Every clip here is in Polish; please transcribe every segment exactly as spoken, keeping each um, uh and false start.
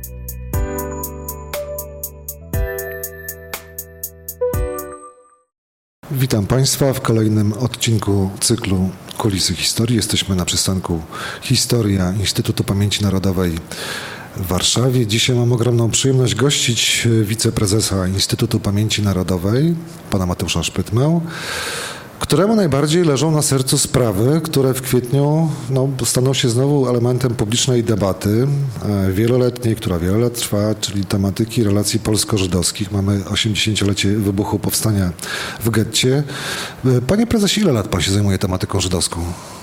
Witam Państwa w kolejnym odcinku cyklu Kulisy Historii. Jesteśmy na przystanku Historia Instytutu Pamięci Narodowej w Warszawie. Dzisiaj mam ogromną przyjemność gościć wiceprezesa Instytutu Pamięci Narodowej, pana Mateusza Szpytmę, któremu najbardziej leżą na sercu sprawy, które w kwietniu no, staną się znowu elementem publicznej debaty e, wieloletniej, która wiele lat trwa, czyli tematyki relacji polsko-żydowskich. Mamy osiemdziesięciolecie wybuchu powstania w getcie. E, Panie prezesie, ile lat pan się zajmuje tematyką żydowską?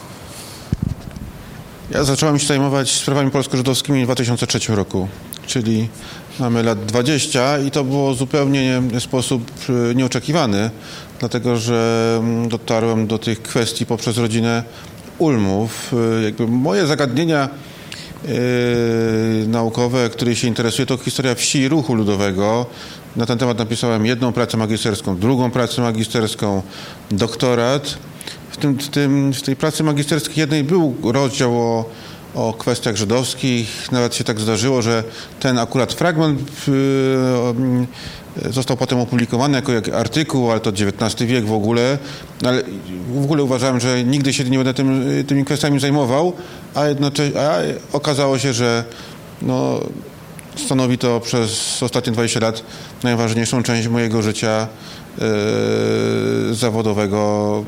Ja zacząłem się zajmować sprawami polsko-żydowskimi w dwa tysiące trzecim roku, czyli mamy lat dwadzieścia i to było zupełnie w sposób nieoczekiwany, dlatego że dotarłem do tych kwestii poprzez rodzinę Ulmów. Jakby moje zagadnienia yy, naukowe, które się interesuje, to historia wsi i ruchu ludowego. Na ten temat napisałem jedną pracę magisterską, drugą pracę magisterską, doktorat. W, tym, w, tym, w tej pracy magisterskiej jednej był rozdział o, o kwestiach żydowskich. Nawet się tak zdarzyło, że ten akurat fragment yy, został potem opublikowany jako jak artykuł, ale to dziewiętnasty wiek w ogóle. Ale w ogóle uważałem, że nigdy się nie będę tym, tymi kwestiami zajmował, a jednocześnie a okazało się, że no, stanowi to przez ostatnie dwadzieścia lat najważniejszą część mojego życia Yy, zawodowego,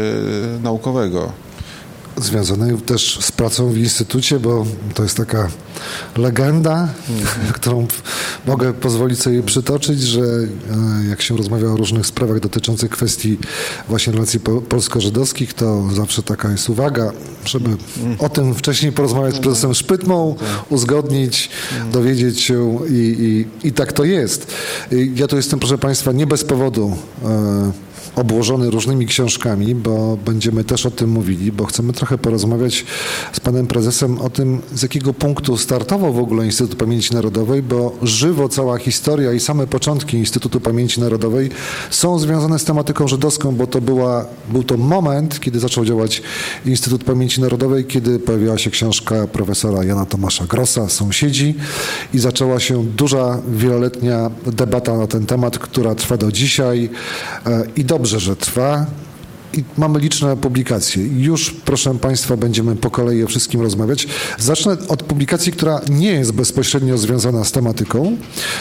yy, naukowego. Związany też z pracą w instytucie, bo to jest taka legenda, mm-hmm. którą mogę pozwolić sobie przytoczyć, że jak się rozmawia o różnych sprawach dotyczących kwestii właśnie relacji po- polsko-żydowskich, to zawsze taka jest uwaga, żeby mm. o tym wcześniej porozmawiać z prezesem Szpytmą, uzgodnić, mm. dowiedzieć się i, i, i tak to jest. Ja tu jestem, proszę Państwa, nie bez powodu e, obłożony różnymi książkami, bo będziemy też o tym mówili, bo chcemy trochę porozmawiać z panem prezesem o tym, z jakiego punktu startował w ogóle Instytut Pamięci Narodowej, bo żywo cała historia i same początki Instytutu Pamięci Narodowej są związane z tematyką żydowską, bo to była, był to moment, kiedy zaczął działać Instytut Pamięci Narodowej, kiedy pojawiła się książka profesora Jana Tomasza Grossa, Sąsiedzi, i zaczęła się duża, wieloletnia debata na ten temat, która trwa do dzisiaj i do Dobrze, że trwa i mamy liczne publikacje. Już, proszę Państwa, będziemy po kolei o wszystkim rozmawiać. Zacznę od publikacji, która nie jest bezpośrednio związana z tematyką,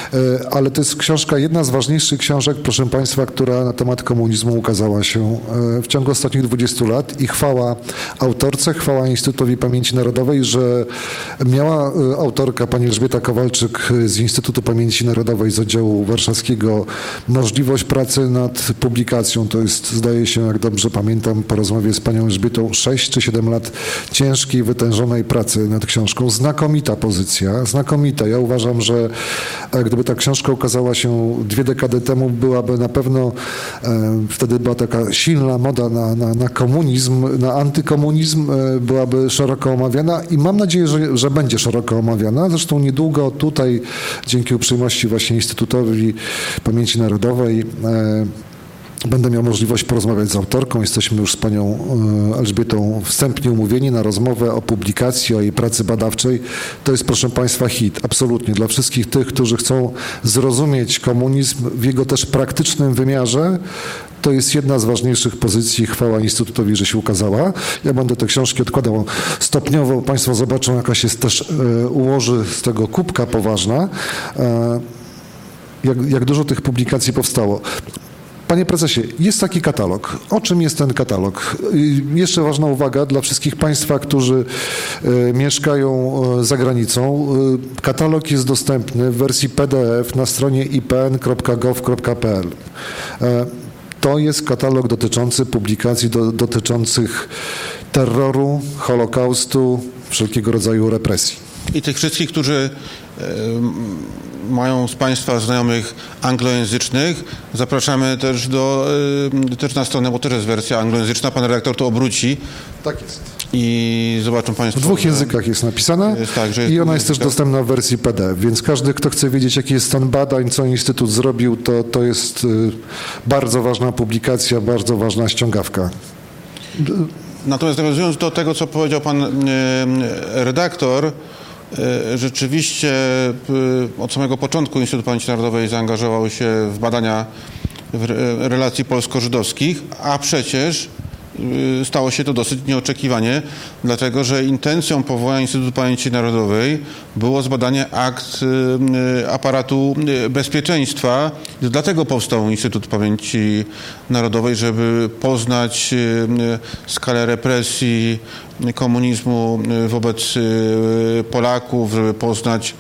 ale to jest książka, jedna z ważniejszych książek, proszę Państwa, która na temat komunizmu ukazała się w ciągu ostatnich dwudziestu lat i chwała autorce, chwała Instytutowi Pamięci Narodowej, że miała autorka, pani Elżbieta Kowalczyk z Instytutu Pamięci Narodowej z oddziału warszawskiego możliwość pracy nad publikacją. To jest, zdaje się, jak dobrze że pamiętam po rozmowie z panią Elżbietą, sześć czy siedem lat ciężkiej, wytężonej pracy nad książką. Znakomita pozycja, znakomita. Ja uważam, że gdyby ta książka ukazała się dwie dekady temu, byłaby na pewno, e, wtedy była taka silna moda na, na, na komunizm, na antykomunizm, e, byłaby szeroko omawiana i mam nadzieję, że, że będzie szeroko omawiana. Zresztą niedługo tutaj, dzięki uprzejmości właśnie Instytutowi Pamięci Narodowej, e, będę miał możliwość porozmawiać z autorką. Jesteśmy już z panią Elżbietą wstępnie umówieni na rozmowę o publikacji, o jej pracy badawczej. To jest, proszę Państwa, hit. Absolutnie. Dla wszystkich tych, którzy chcą zrozumieć komunizm w jego też praktycznym wymiarze, to jest jedna z ważniejszych pozycji. Chwała Instytutowi, że się ukazała. Ja będę te książki odkładał stopniowo. Państwo zobaczą, jakaś jest też e, ułoży z tego kubka poważna. E, jak, jak dużo tych publikacji powstało. Panie prezesie, jest taki katalog. O czym jest ten katalog? Jeszcze ważna uwaga dla wszystkich Państwa, którzy e, mieszkają e, za granicą. E, katalog jest dostępny w wersji P D F na stronie i p n kropka gov kropka p l. E, to jest katalog dotyczący publikacji do, dotyczących terroru, Holokaustu, wszelkiego rodzaju represji. I tych wszystkich, którzy e, mają z Państwa znajomych anglojęzycznych, zapraszamy też do e, też na stronę, bo też jest wersja anglojęzyczna. Pan redaktor to obróci. Tak jest. I zobaczą Państwo. W dwóch językach jest napisana jest tak, że jest i ona jest też dostępna w wersji P D F, więc każdy, kto chce wiedzieć, jaki jest stan badań, co Instytut zrobił, to, to jest y, bardzo ważna publikacja, bardzo ważna ściągawka. Natomiast nawiązując do tego, co powiedział pan y, redaktor, Rzeczywiście od samego początku Instytut Pamięci Narodowej zaangażował się w badania w relacji polsko-żydowskich, a przecież stało się to dosyć nieoczekiwanie, dlatego że intencją powołania Instytutu Pamięci Narodowej było zbadanie akt aparatu bezpieczeństwa. Dlatego powstał Instytut Pamięci Narodowej, żeby poznać skalę represji komunizmu wobec Polaków, żeby poznać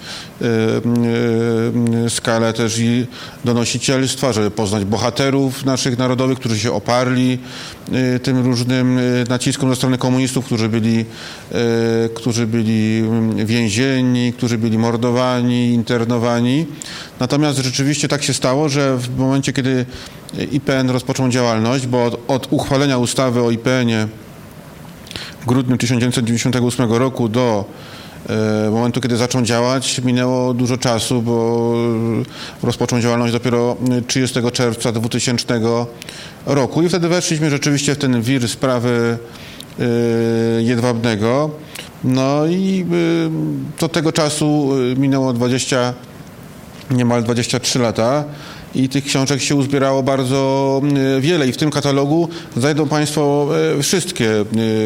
skalę też i donosicielstwa, żeby poznać bohaterów naszych narodowych, którzy się oparli tym różnym naciskom ze strony komunistów, którzy byli, którzy byli więzieni, którzy byli mordowani, internowani. Natomiast rzeczywiście tak się stało, że w momencie, kiedy I P N rozpoczął działalność, bo od, od uchwalenia ustawy o I P N-ie w grudniu tysiąc dziewięćset dziewięćdziesiątego ósmego roku do e, momentu, kiedy zaczął działać, minęło dużo czasu, bo rozpoczął działalność dopiero trzydziestego czerwca dwutysięcznego roku i wtedy weszliśmy rzeczywiście w ten wir sprawy e, Jedwabnego. No i e, do tego czasu minęło dwadzieścia, niemal dwadzieścia trzy lata. I tych książek się uzbierało bardzo wiele i w tym katalogu znajdą Państwo wszystkie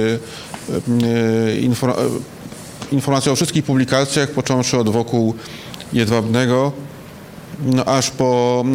informacje o wszystkich publikacjach, począwszy od wokół Jedwabnego, no aż po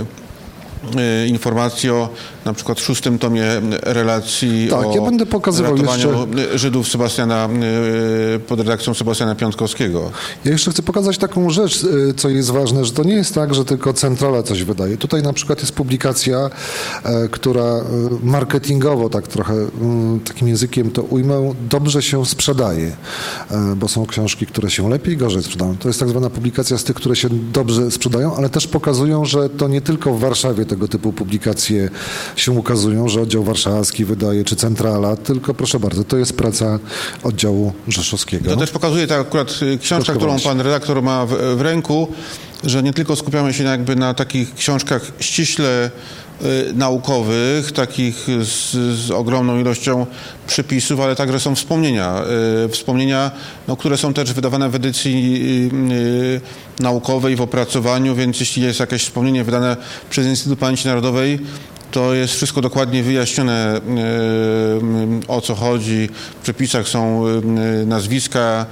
informacje o na przykład szóstym tomie relacji tak, o ja będę pokazywał ratowaniu jeszcze... Żydów Sebastiana, pod redakcją Sebastiana Piątkowskiego. Ja jeszcze chcę pokazać taką rzecz, co jest ważne, że to nie jest tak, że tylko centrala coś wydaje. Tutaj na przykład jest publikacja, która marketingowo, tak trochę takim językiem to ujmę, dobrze się sprzedaje, bo są książki, które się lepiej, gorzej sprzedają. To jest tak zwana publikacja z tych, które się dobrze sprzedają, ale też pokazują, że to nie tylko w Warszawie tego typu publikacje się ukazują, że oddział warszawski wydaje, czy centrala, tylko proszę bardzo, to jest praca oddziału rzeszowskiego. To też pokazuje ta akurat książka, Troszkę którą pan redaktor ma w, w ręku, że nie tylko skupiamy się jakby na takich książkach ściśle y, naukowych, takich z, z ogromną ilością przypisów, ale także są wspomnienia. Y, wspomnienia, no, które są też wydawane w edycji y, y, naukowej, w opracowaniu, więc jeśli jest jakieś wspomnienie wydane przez Instytut Pamięci Narodowej, to jest wszystko dokładnie wyjaśnione, o co chodzi. W przepisach są nazwiska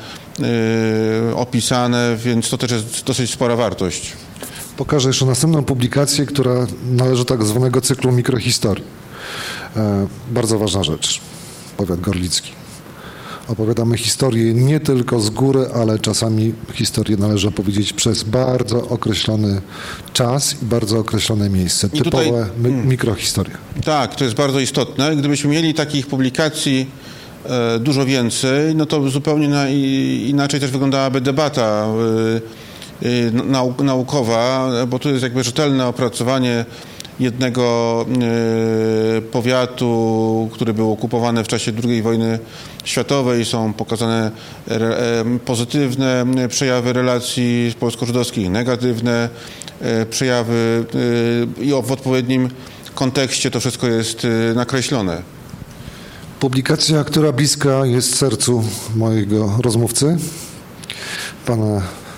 opisane, więc to też jest dosyć spora wartość. Pokażę jeszcze następną publikację, która należy do tak zwanego cyklu mikrohistorii. Bardzo ważna rzecz. Powiat gorlicki. Opowiadamy historię nie tylko z góry, ale czasami historię należy opowiedzieć przez bardzo określony czas i bardzo określone miejsce. I Typowe tutaj, mi- mikrohistoria. Tak, to jest bardzo istotne. Gdybyśmy mieli takich publikacji e, dużo więcej, no to zupełnie na, i, inaczej też wyglądałaby debata e, e, nau, naukowa, bo tu jest jakby rzetelne opracowanie jednego e, powiatu, który był okupowany w czasie drugiej wojny światowej. Są pokazane re, e, pozytywne przejawy relacji polsko-żydowskich, negatywne e, przejawy e, i w odpowiednim kontekście to wszystko jest e, nakreślone. Publikacja, która bliska jest sercu mojego rozmówcy, pana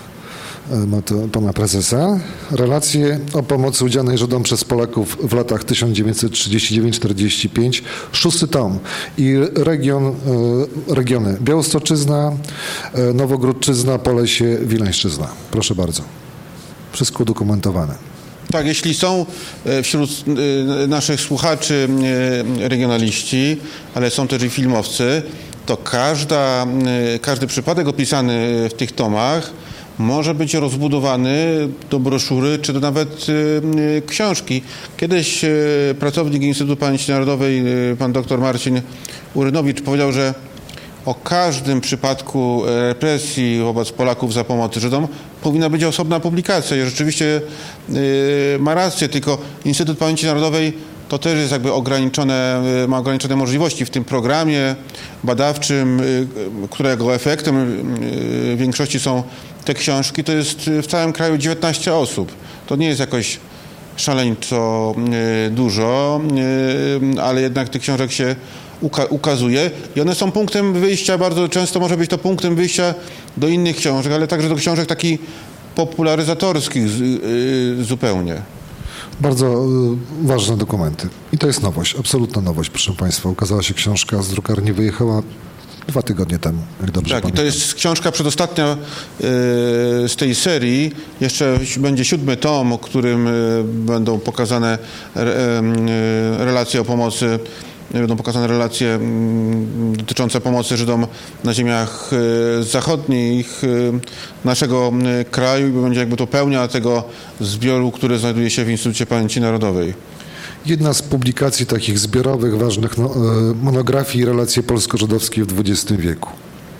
pana prezesa, relacje o pomocy udzielanej Żydom przez Polaków w latach tysiąc dziewięćset trzydziesty dziewiąty do czterdziesty piąty, szósty tom i region, regiony Białostoczyzna, Nowogródczyzna, Polesie, Wileńszczyzna. Proszę bardzo. Wszystko udokumentowane. Tak, jeśli są wśród naszych słuchaczy regionaliści, ale są też i filmowcy, to każda, każdy przypadek opisany w tych tomach może być rozbudowany do broszury, czy do nawet y, książki. Kiedyś y, pracownik Instytutu Pamięci Narodowej, y, pan doktor Marcin Urynowicz powiedział, że o każdym przypadku represji wobec Polaków za pomoc Żydom powinna być osobna publikacja. I rzeczywiście y, ma rację, tylko Instytut Pamięci Narodowej to też jest jakby ograniczone, ma ograniczone możliwości w tym programie badawczym, którego efektem w większości są te książki. To jest w całym kraju dziewiętnaście osób. To nie jest jakoś szaleńczo dużo, ale jednak tych książek się uka- ukazuje i one są punktem wyjścia, bardzo często może być to punktem wyjścia do innych książek, ale także do książek takich popularyzatorskich z, yy, zupełnie. Bardzo y, ważne dokumenty. I to jest nowość, absolutna nowość, proszę Państwa. Ukazała się książka z drukarni, wyjechała dwa tygodnie temu, jak dobrze Tak, pamiętam. i to jest książka przedostatnia y, z tej serii. Jeszcze będzie siódmy tom, o którym y, będą pokazane re, y, relacje o pomocy, będą pokazane relacje y, dotyczące pomocy Żydom na ziemiach y, zachodnich y, naszego y, kraju i będzie jakby to pełnia tego zbioru, który znajduje się w Instytucie Pamięci Narodowej. Jedna z publikacji takich zbiorowych, ważnych no, monografii relacje polsko-żydowskie w dwudziestym wieku.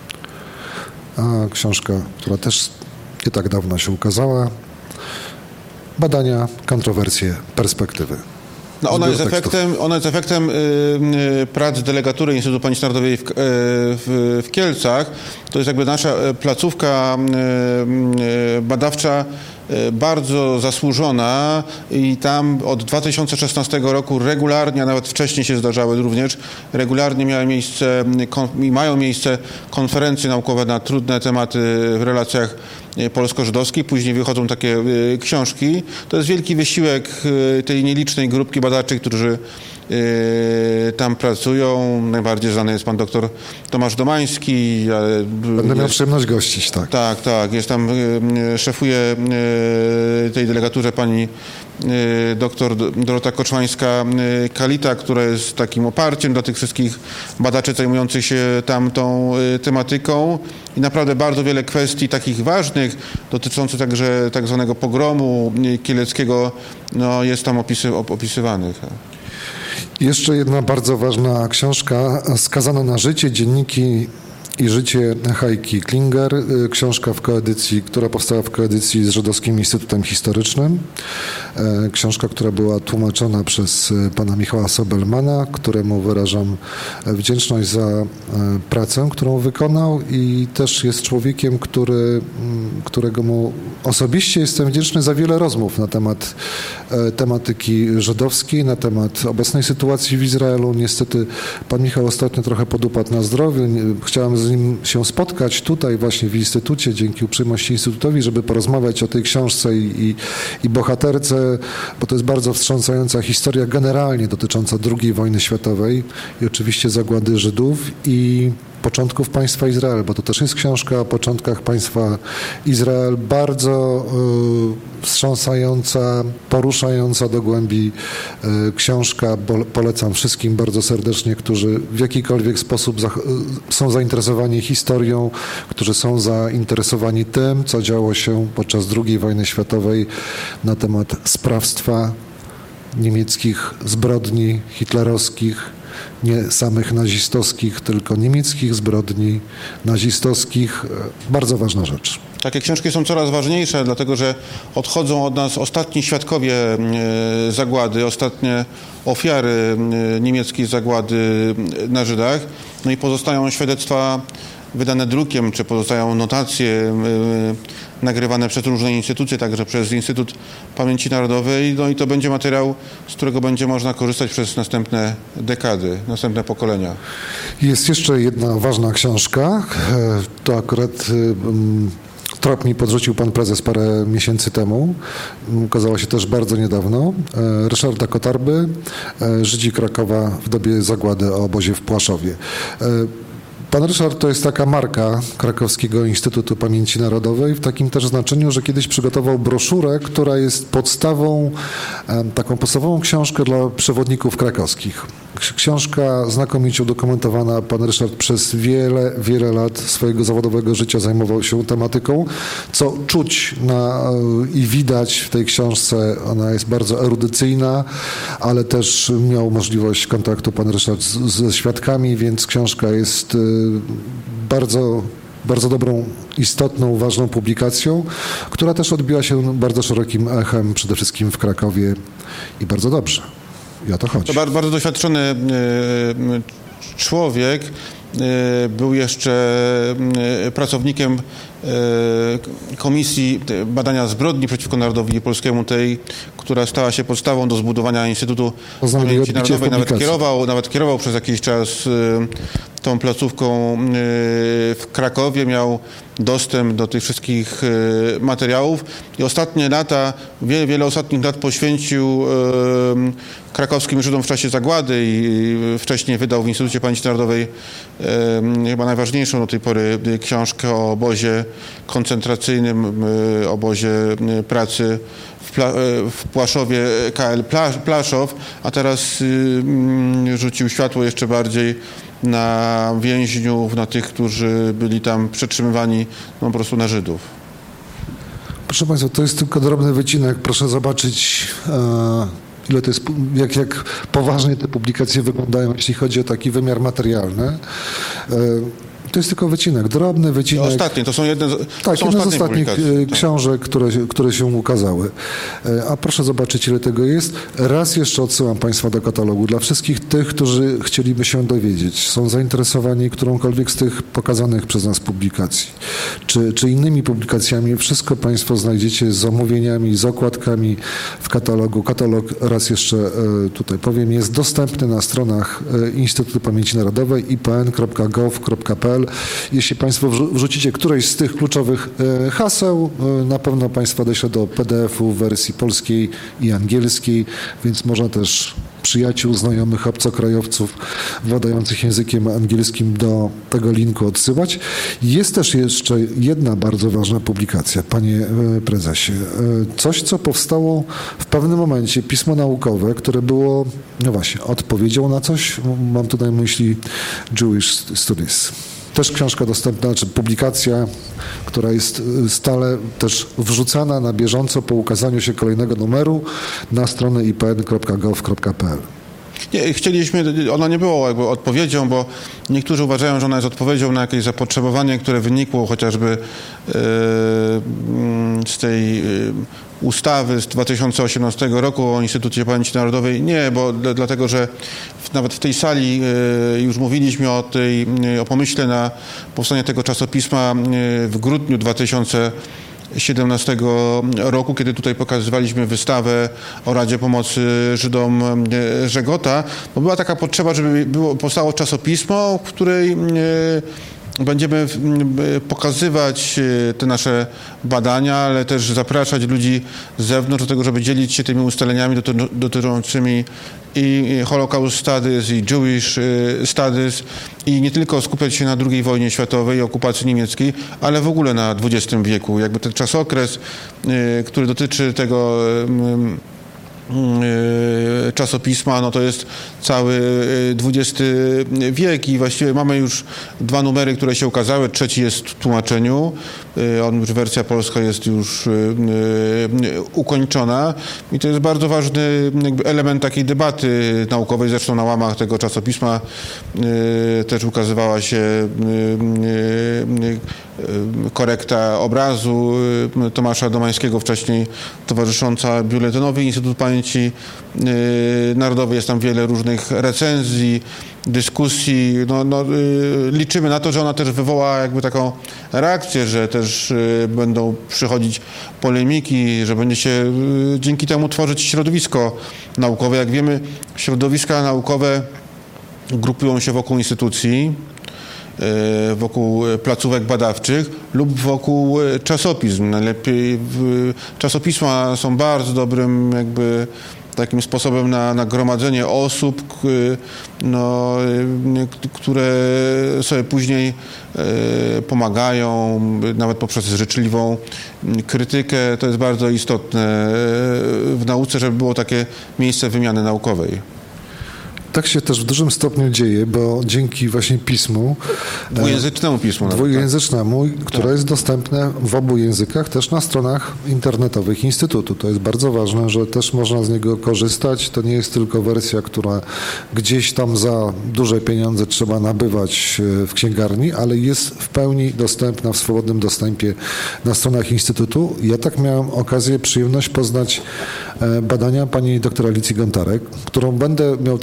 A książka, która też nie tak dawno się ukazała. Badania, kontrowersje, perspektywy. No ona, jest tekstów. efektem, ona jest efektem y, y, prac delegatury Instytutu Pamięci Narodowej w, y, w, w Kielcach. To jest jakby nasza placówka y, y, badawcza y, bardzo zasłużona i tam od dwa tysiące szesnastego roku regularnie, a nawet wcześniej się zdarzały również, regularnie miały miejsce kon, i mają miejsce konferencje naukowe na trudne tematy w relacjach polsko-żydowskiej. Później wychodzą takie y, książki. To jest wielki wysiłek y, tej nielicznej grupki badaczy, którzy y, tam pracują. Najbardziej znany jest pan doktor Tomasz Domański. Ale Będę jest, miał przyjemność gościć, tak. Tak, tak. Jest tam, y, szefuje y, tej delegaturze pani y, doktor Dorota Koczmańska-Kalita, która jest takim oparciem dla tych wszystkich badaczy zajmujących się tamtą y, tematyką. I naprawdę bardzo wiele kwestii takich ważnych, dotyczących także tak zwanego pogromu kieleckiego, no, jest tam opisy, opisywanych. Jeszcze jedna bardzo ważna książka, Skazano na życie, dzienniki i życie Heike Klinger, książka w koedycji, która powstała w koedycji z Żydowskim Instytutem Historycznym. Książka, która była tłumaczona przez pana Michała Sobelmana, któremu wyrażam wdzięczność za pracę, którą wykonał i też jest człowiekiem, który, którego mu osobiście jestem wdzięczny za wiele rozmów na temat tematyki żydowskiej, na temat obecnej sytuacji w Izraelu. Niestety pan Michał ostatnio trochę podupadł na zdrowiu. Chciałem z nim się spotkać tutaj właśnie w Instytucie, dzięki uprzejmości Instytutowi, żeby porozmawiać o tej książce i, i, i bohaterce, bo to jest bardzo wstrząsająca historia generalnie dotycząca drugiej wojny światowej i oczywiście zagłady Żydów i początków państwa Izrael, bo to też jest książka o początkach państwa Izrael, bardzo y, wstrząsająca, poruszająca do głębi y, książka. Bo, polecam wszystkim bardzo serdecznie, którzy w jakikolwiek sposób za, y, są zainteresowani historią, którzy są zainteresowani tym, co działo się podczas drugiej wojny światowej na temat sprawstwa niemieckich zbrodni hitlerowskich, nie samych nazistowskich, tylko niemieckich zbrodni nazistowskich. Bardzo ważna rzecz. Takie książki są coraz ważniejsze, dlatego że odchodzą od nas ostatni świadkowie zagłady, ostatnie ofiary niemieckiej zagłady na Żydach, no i pozostają świadectwa wydane drukiem, czy pozostają notacje y, nagrywane przez różne instytucje, także przez Instytut Pamięci Narodowej, no i to będzie materiał, z którego będzie można korzystać przez następne dekady, następne pokolenia. Jest jeszcze jedna ważna książka, to akurat y, trop mi podrzucił pan prezes parę miesięcy temu, ukazała się też bardzo niedawno, Ryszarda Kotarby, Żydzi Krakowa w dobie zagłady o obozie w Płaszowie. Pan Ryszard to jest taka marka Krakowskiego Instytutu Pamięci Narodowej w takim też znaczeniu, że kiedyś przygotował broszurę, która jest podstawą, taką podstawową książkę dla przewodników krakowskich. Książka znakomicie udokumentowana. Pan Ryszard przez wiele, wiele lat swojego zawodowego życia zajmował się tematyką, co czuć na, i widać w tej książce. Ona jest bardzo erudycyjna, ale też miał możliwość kontaktu pan Ryszard z, ze świadkami, więc książka jest bardzo, bardzo dobrą, istotną, ważną publikacją, która też odbiła się bardzo szerokim echem, przede wszystkim w Krakowie i bardzo dobrze. I o to chodzi. To bardzo, bardzo doświadczony człowiek był jeszcze pracownikiem Komisji Badania Zbrodni przeciwko Narodowi Polskiemu, tej, która stała się podstawą do zbudowania Instytutu Pamięci Narodowej. Nawet kierował, nawet kierował przez jakiś czas tą placówką w Krakowie, miał dostęp do tych wszystkich materiałów i ostatnie lata, wiele, wiele ostatnich lat poświęcił krakowskim Żydom w czasie zagłady i wcześniej wydał w Instytucie Pamięci Narodowej chyba najważniejszą do tej pory książkę o obozie koncentracyjnym, obozie pracy w, Pla w Płaszowie, K L Plaszow, a teraz rzucił światło jeszcze bardziej na więźniów, na tych, którzy byli tam przetrzymywani no, po prostu na Żydów. Proszę Państwa, to jest tylko drobny wycinek. Proszę zobaczyć, e, ile to jest, jak, jak poważnie te publikacje wyglądają, jeśli chodzi o taki wymiar materialny. E, To jest tylko wycinek, drobny wycinek. Ostatnie, to są jedne z, tak, są jedne z ostatnich ostatnich książek, które, które się ukazały. A proszę zobaczyć, ile tego jest. Raz jeszcze odsyłam Państwa do katalogu. Dla wszystkich tych, którzy chcieliby się dowiedzieć, są zainteresowani którąkolwiek z tych pokazanych przez nas publikacji, czy, czy innymi publikacjami, wszystko Państwo znajdziecie z omówieniami, z okładkami w katalogu. Katalog, raz jeszcze tutaj powiem, jest dostępny na stronach Instytutu Pamięci Narodowej i p n kropka gov kropka p l. Jeśli Państwo wrzucicie któreś z tych kluczowych haseł, na pewno Państwo dośle do P D F u w wersji polskiej i angielskiej, więc można też przyjaciół, znajomych, obcokrajowców władających językiem angielskim do tego linku odsyłać. Jest też jeszcze jedna bardzo ważna publikacja, Panie Prezesie. Coś, co powstało w pewnym momencie, pismo naukowe, które było, no właśnie, odpowiedzią na coś. Mam tutaj na myśli Jewish Studies. Też książka dostępna, czy publikacja, która jest stale też wrzucana na bieżąco po ukazaniu się kolejnego numeru na stronę i p n kropka gov kropka p l. Nie, chcieliśmy, ona nie była jakby odpowiedzią, bo niektórzy uważają, że ona jest odpowiedzią na jakieś zapotrzebowanie, które wynikło chociażby yy, z tej yy, ustawy z dwa tysiące osiemnastego roku o Instytucie Pamięci Narodowej. Nie, bo d- dlatego, że w, nawet w tej sali yy, już mówiliśmy o tej, yy, o pomyśle na powstanie tego czasopisma yy, w grudniu dwa tysiące siedemnastego roku, kiedy tutaj pokazywaliśmy wystawę o Radzie Pomocy Żydom Żegota, bo była taka potrzeba, żeby było, powstało czasopismo, w której będziemy pokazywać te nasze badania, ale też zapraszać ludzi z zewnątrz do tego, żeby dzielić się tymi ustaleniami dotyczącymi i Holocaust Studies, i Jewish Studies, i nie tylko skupiać się na drugiej wojnie światowej i okupacji niemieckiej, ale w ogóle na dwudziestym wieku. Jakby ten czasokres, który dotyczy tego czasopisma, no to jest cały dwudziesty wiek i właściwie mamy już dwa numery, które się ukazały, trzeci jest w tłumaczeniu, on już, wersja polska jest już ukończona i to jest bardzo ważny jakby element takiej debaty naukowej, zresztą na łamach tego czasopisma też ukazywała się korekta obrazu Tomasza Domańskiego, wcześniej towarzysząca Biuletynowi Instytut Pamięci Narodowej. Jest tam wiele różnych recenzji, dyskusji. No, no, liczymy na to, że ona też wywoła jakby taką reakcję, że też będą przychodzić polemiki, że będzie się dzięki temu tworzyć środowisko naukowe. Jak wiemy, środowiska naukowe grupują się wokół instytucji, wokół placówek badawczych lub wokół czasopism. Najlepiej czasopisma są bardzo dobrym jakby takim sposobem na, na gromadzenie osób, no, które sobie później pomagają, nawet poprzez życzliwą krytykę. To jest bardzo istotne w nauce, żeby było takie miejsce wymiany naukowej. Tak się też w dużym stopniu dzieje, bo dzięki właśnie pismu, dwujęzycznemu pismu, dwujęzycznemu, tak, które tak. jest dostępne w obu językach, też na stronach internetowych Instytutu. To jest bardzo ważne, że też można z niego korzystać. To nie jest tylko wersja, która gdzieś tam za duże pieniądze trzeba nabywać w księgarni, ale jest w pełni dostępna w swobodnym dostępie na stronach Instytutu. Ja tak miałem okazję, przyjemność poznać badania pani doktor Alicji Gontarek, którą będę miał też przyjemność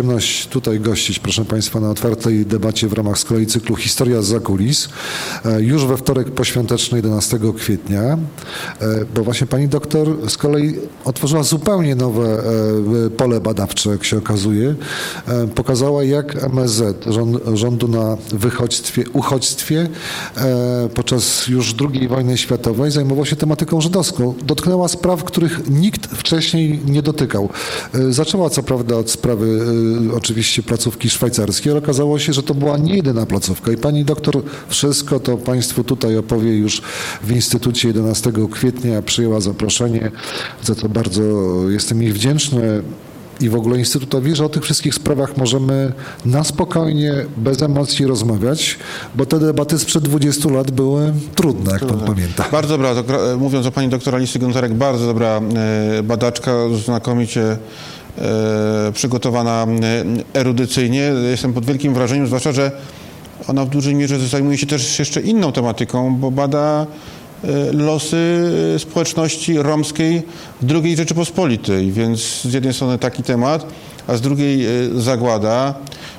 przyjemność tutaj gościć, proszę Państwa, na otwartej debacie w ramach z kolei cyklu Historia zza kulis, już we wtorek poświąteczny jedenastego kwietnia, bo właśnie pani doktor z kolei otworzyła zupełnie nowe pole badawcze, jak się okazuje. Pokazała, jak M S Z, rząd, rządu na wychodźstwie, uchodźstwie, podczas już drugiej wojny światowej zajmował się tematyką żydowską. Dotknęła spraw, których nikt wcześniej nie dotykał. Zaczęła co prawda od sprawy oczywiście placówki szwajcarskiej, ale okazało się, że to była nie jedyna placówka i pani doktor wszystko to Państwu tutaj opowie już w Instytucie jedenastego kwietnia. Przyjęła zaproszenie, za co bardzo jestem jej wdzięczny. I w ogóle Instytutowi, że o tych wszystkich sprawach możemy na spokojnie, bez emocji rozmawiać, bo te debaty sprzed dwudziestu lat były trudne, jak pan pamięta. Bardzo dobra, to, mówiąc o pani doktor Alicji Gontarek, bardzo dobra badaczka, znakomicie e, przygotowana erudycyjnie. Jestem pod wielkim wrażeniem, zwłaszcza, że ona w dużej mierze zajmuje się też jeszcze inną tematyką, bo bada losy społeczności romskiej w drugiej Rzeczypospolitej, więc z jednej strony taki temat, a z drugiej zagłada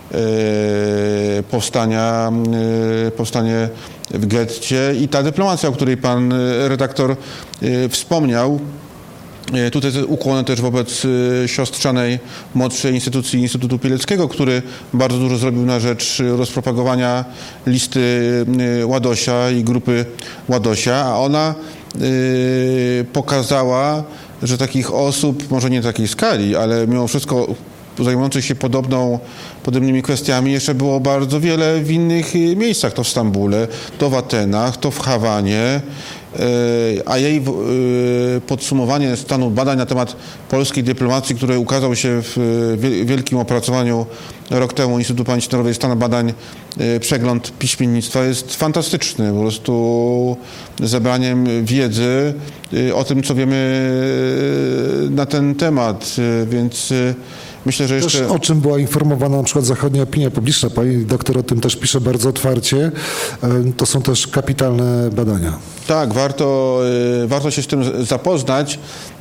powstania, powstanie w getcie i ta dyplomacja, o której pan redaktor wspomniał. Tutaj ukłony też wobec siostrzanej młodszej instytucji Instytutu Pileckiego, który bardzo dużo zrobił na rzecz rozpropagowania listy Ładosia i grupy Ładosia, a ona pokazała, że takich osób, może nie takiej skali, ale mimo wszystko zajmujących się podobną, podobnymi kwestiami jeszcze było bardzo wiele w innych miejscach, to w Stambule, to w Atenach, to w Hawanie, a jej podsumowanie stanu badań na temat polskiej dyplomacji, które ukazał się w wielkim opracowaniu rok temu Instytutu Pamięci Narodowej, stan badań, przegląd piśmiennictwa, jest fantastyczny, po prostu zebraniem wiedzy o tym, co wiemy na ten temat, więc myślę, że jeszcze... Też o czym była informowana na przykład zachodnia opinia publiczna, pani doktor o tym też pisze bardzo otwarcie, to są też kapitalne badania. Tak, warto, warto się z tym zapoznać.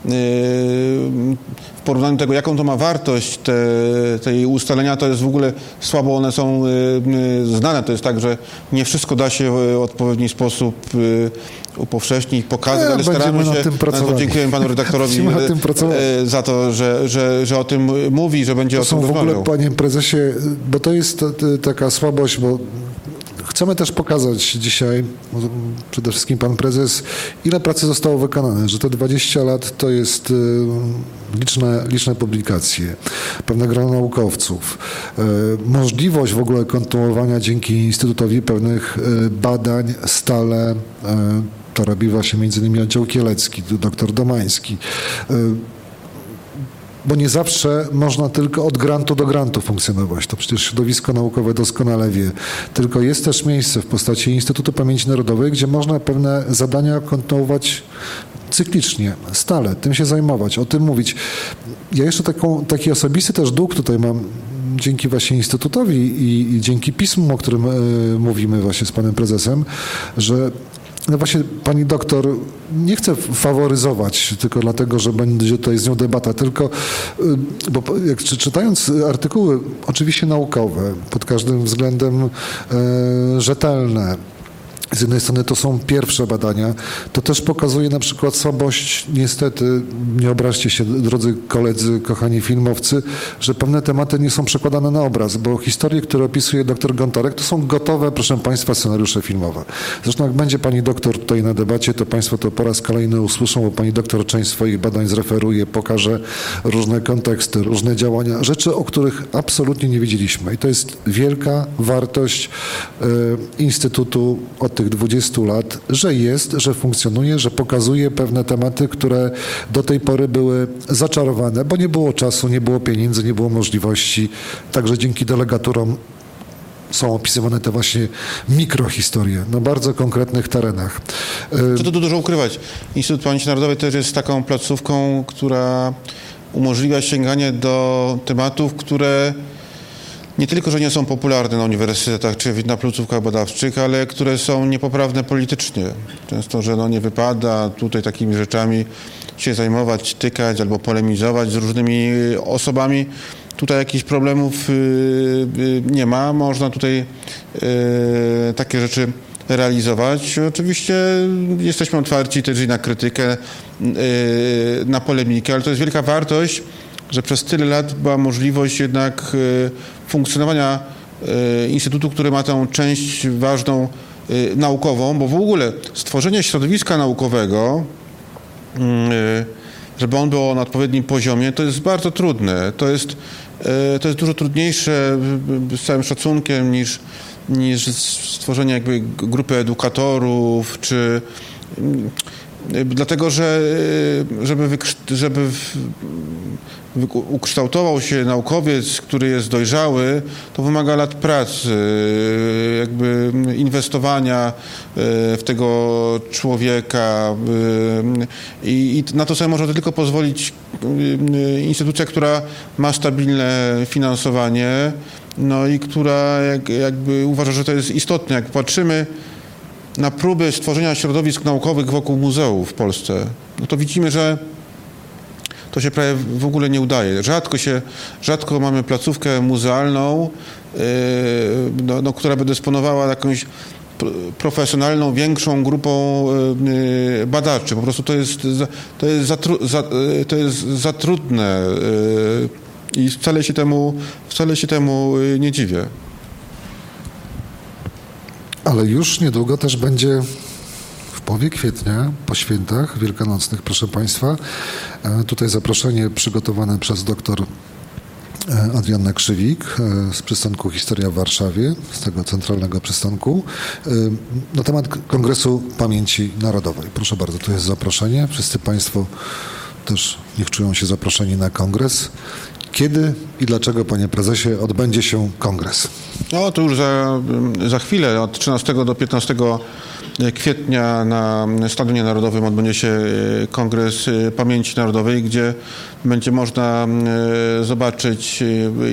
W porównaniu do tego, jaką to ma wartość, te, te jej ustalenia, to jest w ogóle słabo one są znane. To jest tak, że nie wszystko da się w odpowiedni sposób upowszechnić, pokazać, ja, ale staramy się. No, dziękujemy panu redaktorowi za to, że, że, że o tym mówi, że będzie to o tym rozmawiał. To są w ogóle, panie prezesie, bo to jest taka słabość, bo chcemy też pokazać dzisiaj, przede wszystkim pan prezes, ile pracy zostało wykonane, że te dwadzieścia lat to jest liczne, liczne publikacje, pewne grono naukowców, możliwość w ogóle kontynuowania dzięki Instytutowi pewnych badań stale. To robi właśnie między innymi oddział kielecki, doktor Domański. Bo nie zawsze można tylko od grantu do grantu funkcjonować. To przecież środowisko naukowe doskonale wie. Tylko jest też miejsce w postaci Instytutu Pamięci Narodowej, gdzie można pewne zadania kontynuować cyklicznie, stale, tym się zajmować, o tym mówić. Ja jeszcze taką, taki osobisty też dług tutaj mam dzięki właśnie Instytutowi i, i dzięki pismu, o którym y, mówimy właśnie z panem prezesem, że no właśnie pani doktor nie chcę faworyzować tylko dlatego, że będzie tutaj z nią debata, tylko bo jak czytając artykuły oczywiście naukowe, pod każdym względem e, rzetelne, z jednej strony to są pierwsze badania, to też pokazuje na przykład słabość, niestety, nie obraźcie się, drodzy koledzy, kochani filmowcy, że pewne tematy nie są przekładane na obraz, bo historie, które opisuje doktor Gontarek, to są gotowe, proszę państwa, scenariusze filmowe. Zresztą jak będzie pani doktor tutaj na debacie, to państwo to po raz kolejny usłyszą, bo pani doktor część swoich badań zreferuje, pokaże różne konteksty, różne działania, rzeczy, o których absolutnie nie wiedzieliśmy. I to jest wielka wartość y, Instytutu od tych dwudziestu lat, że jest, że funkcjonuje, że pokazuje pewne tematy, które do tej pory były zaczarowane, bo nie było czasu, nie było pieniędzy, nie było możliwości. Także dzięki delegaturom są opisywane te właśnie mikrohistorie na bardzo konkretnych terenach. Co tu dużo ukrywać? Instytut Pamięci Narodowej też jest taką placówką, która umożliwia sięganie do tematów, które nie tylko, że nie są popularne na uniwersytetach czy na placówkach badawczych, ale które są niepoprawne politycznie. Często, że no nie wypada tutaj takimi rzeczami się zajmować, tykać albo polemizować z różnymi osobami, tutaj jakichś problemów nie ma. Można tutaj takie rzeczy realizować. Oczywiście jesteśmy otwarci też i na krytykę, na polemikę, ale to jest wielka wartość, że przez tyle lat była możliwość jednak funkcjonowania instytutu, który ma tę część ważną naukową, bo w ogóle stworzenie środowiska naukowego, żeby on był na odpowiednim poziomie, to jest bardzo trudne. To jest, to jest dużo trudniejsze z całym szacunkiem niż, niż stworzenie jakby grupy edukatorów, czy dlatego, że żeby, żeby ukształtował się naukowiec, który jest dojrzały, to wymaga lat pracy, jakby inwestowania w tego człowieka i, i na to sobie może tylko pozwolić instytucja, która ma stabilne finansowanie, no i która jak, jakby uważa, że to jest istotne. Jak patrzymy na próby stworzenia środowisk naukowych wokół muzeów w Polsce, no to widzimy, że to się prawie w ogóle nie udaje. Rzadko się, rzadko mamy placówkę muzealną, yy, no, no, która by dysponowała jakąś profesjonalną, większą grupą yy, badaczy. Po prostu to jest za, to jest za, za, to jest za trudne yy, i wcale się temu, wcale się temu nie dziwię. Ale już niedługo też będzie w połowie kwietnia, po świętach wielkanocnych, proszę Państwa. Tutaj zaproszenie przygotowane przez doktor Adriannę Krzywik z przystanku Historia w Warszawie, z tego centralnego przystanku, na temat Kongresu Pamięci Narodowej. Proszę bardzo, tu jest zaproszenie. Wszyscy Państwo też niech czują się zaproszeni na kongres. Kiedy i dlaczego, panie prezesie, odbędzie się kongres? No to już za, za chwilę, od trzynastego do piętnastego kwietnia na Stadionie Narodowym odbędzie się Kongres Pamięci Narodowej, gdzie będzie można zobaczyć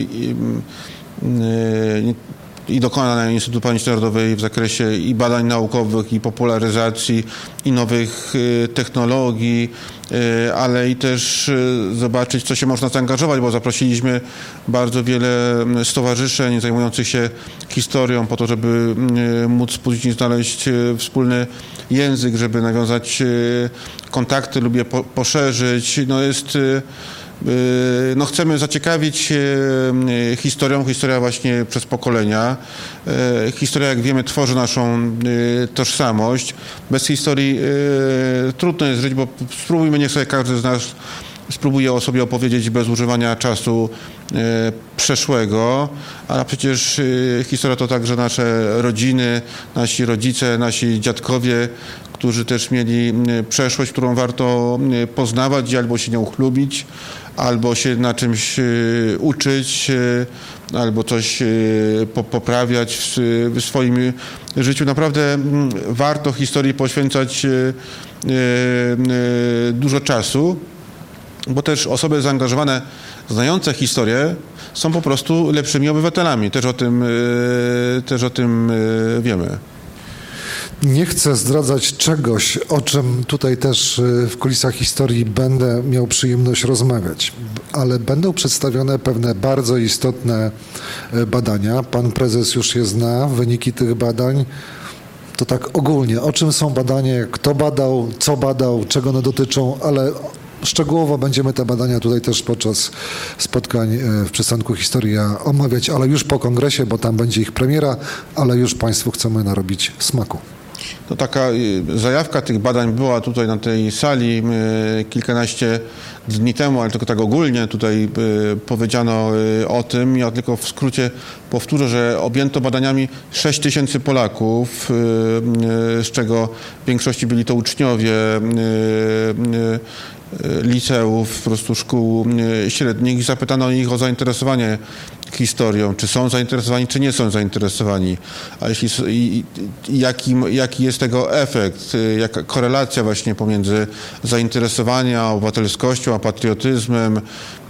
i dokonania Instytutu Pamięci Narodowej w zakresie i badań naukowych, i popularyzacji, i nowych technologii, ale i też zobaczyć, co się można zaangażować, bo zaprosiliśmy bardzo wiele stowarzyszeń zajmujących się historią po to, żeby móc później znaleźć wspólny język, żeby nawiązać kontakty lub je poszerzyć. No jest... No chcemy zaciekawić historią, historia właśnie przez pokolenia. Historia, jak wiemy, tworzy naszą tożsamość. Bez historii trudno jest żyć, bo spróbujmy, niech sobie każdy z nas spróbuje o sobie opowiedzieć bez używania czasu przeszłego, a przecież historia to także nasze rodziny, nasi rodzice, nasi dziadkowie, którzy też mieli przeszłość, którą warto poznawać i albo się nią chlubić, albo się na czymś uczyć, albo coś poprawiać w swoim życiu. Naprawdę warto historii poświęcać dużo czasu, bo też osoby zaangażowane, znające historię, są po prostu lepszymi obywatelami. Też o tym, też o tym wiemy. Nie chcę zdradzać czegoś, o czym tutaj też w kulisach historii będę miał przyjemność rozmawiać, ale będą przedstawione pewne bardzo istotne badania. Pan prezes już je zna, wyniki tych badań. To tak ogólnie, o czym są badania, kto badał, co badał, czego one dotyczą, ale szczegółowo będziemy te badania tutaj też podczas spotkań w przystanku Historia omawiać, ale już po kongresie, bo tam będzie ich premiera, ale już Państwu chcemy narobić smaku. To taka zajawka tych badań była tutaj na tej sali kilkanaście dni temu, ale tylko tak ogólnie tutaj powiedziano o tym. Ja tylko w skrócie powtórzę, że objęto badaniami sześć tysięcy Polaków, z czego w większości byli to uczniowie liceów, po prostu szkół średnich. Zapytano ich o zainteresowanie historią, czy są zainteresowani, czy nie są zainteresowani, a jeśli i, i jaki, jaki jest tego efekt, jaka korelacja właśnie pomiędzy zainteresowaniem obywatelskością, a patriotyzmem,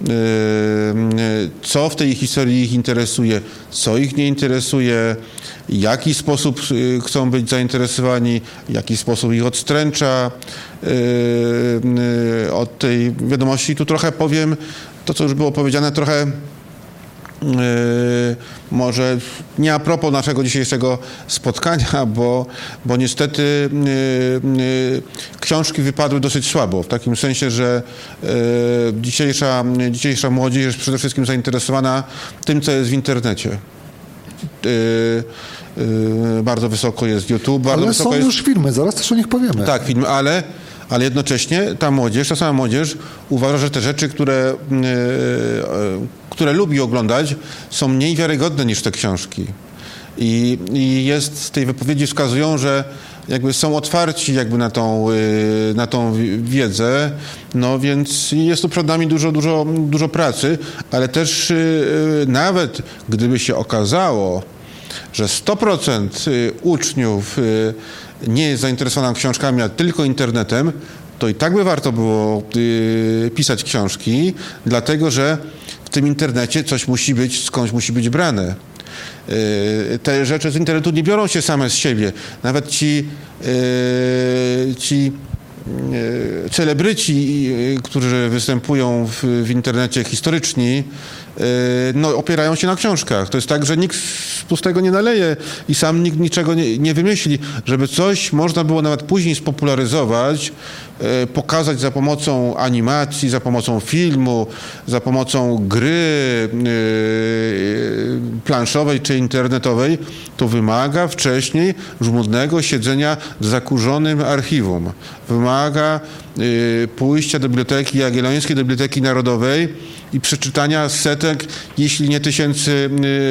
co w tej historii ich interesuje, co ich nie interesuje, w jaki sposób chcą być zainteresowani, w jaki sposób ich odstręcza od tej wiadomości. Tu trochę powiem to, co już było powiedziane, trochę może nie a propos naszego dzisiejszego spotkania, bo, bo niestety książki wypadły dosyć słabo, w takim sensie, że dzisiejsza, dzisiejsza młodzież jest przede wszystkim zainteresowana tym, co jest w internecie. Bardzo wysoko jest YouTube. Bardzo ale wysoko są jest... już filmy, zaraz też o nich powiemy. Tak, filmy, ale ale jednocześnie ta młodzież, ta sama młodzież uważa, że te rzeczy, które, yy, yy, które lubi oglądać, są mniej wiarygodne niż te książki. I, i jest z tej wypowiedzi wskazują, że jakby są otwarci jakby na tą, yy, na tą wiedzę, no więc jest tu przed nami dużo, dużo, dużo pracy, ale też yy, nawet gdyby się okazało, że sto procent uczniów yy, nie jest zainteresowana książkami, a tylko internetem, to i tak by warto było y, pisać książki, dlatego że w tym internecie coś musi być, skądś musi być brane. Y, te rzeczy z internetu nie biorą się same z siebie. Nawet ci, y, ci y, celebryci, y, którzy występują w, w internecie, historyczni, no, opierają się na książkach. To jest tak, że nikt z pustego nie naleje i sam nikt niczego nie, nie wymyśli. Żeby coś można było nawet później spopularyzować, e, pokazać za pomocą animacji, za pomocą filmu, za pomocą gry e, planszowej czy internetowej, to wymaga wcześniej żmudnego siedzenia w zakurzonym archiwum. Wymaga e, pójścia do Biblioteki Jagiellońskiej, do Biblioteki Narodowej i przeczytania setek, jeśli nie tysięcy